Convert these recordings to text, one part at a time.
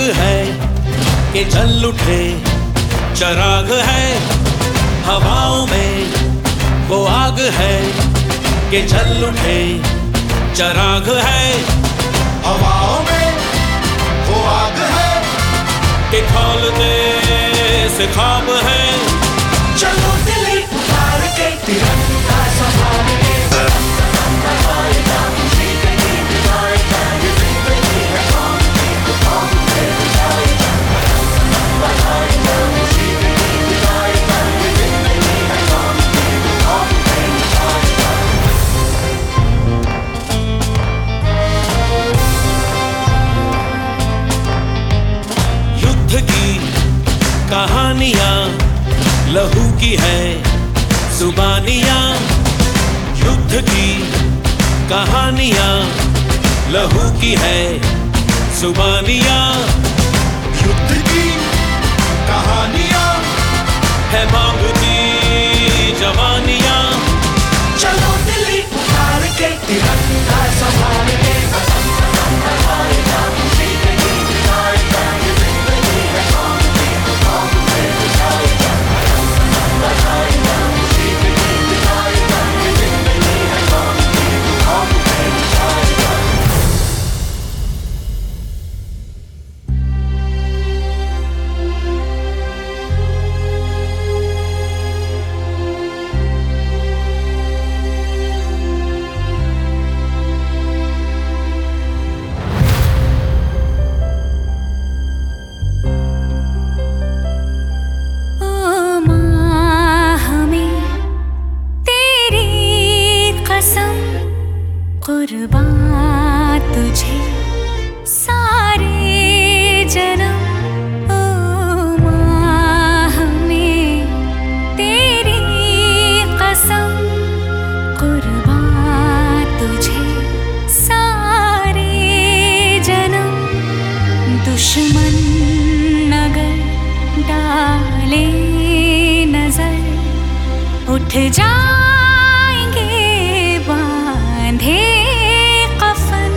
है कि जल उठे चराग है, हवाओं में वो आग है कि जल उठे चराग है, हवाओं में वो आग है कि खौलते से ख्वाब है। चलो दिली उतार के तिरंगा संभाल के कहानियां लहू की है जुबानियां, युद्ध की कहानियां लहू की है जुबानियां, युद्ध की कहानियां है मांगती जवानियां। चलो दिल्ली उतार के तिरंगा संभाल के कुर्बान तुझे सारे जन्म, ओ माँ हमें तेरी कसम, कुर्बान तुझे सारे जन्म। दुश्मन अगर डाले नजर उठ जाएंगे बांधे कफन।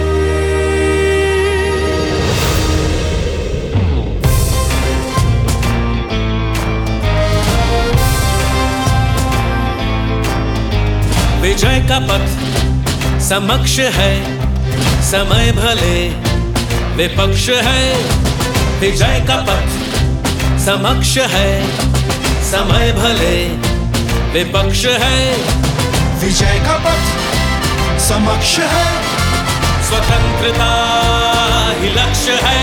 विजय का पथ समक्ष है, समय भले विपक्ष है। विजय का पथ समक्ष है, समय भले विपक्ष है। विजय का पथ समक्ष है, स्वतंत्रता ही लक्ष्य है।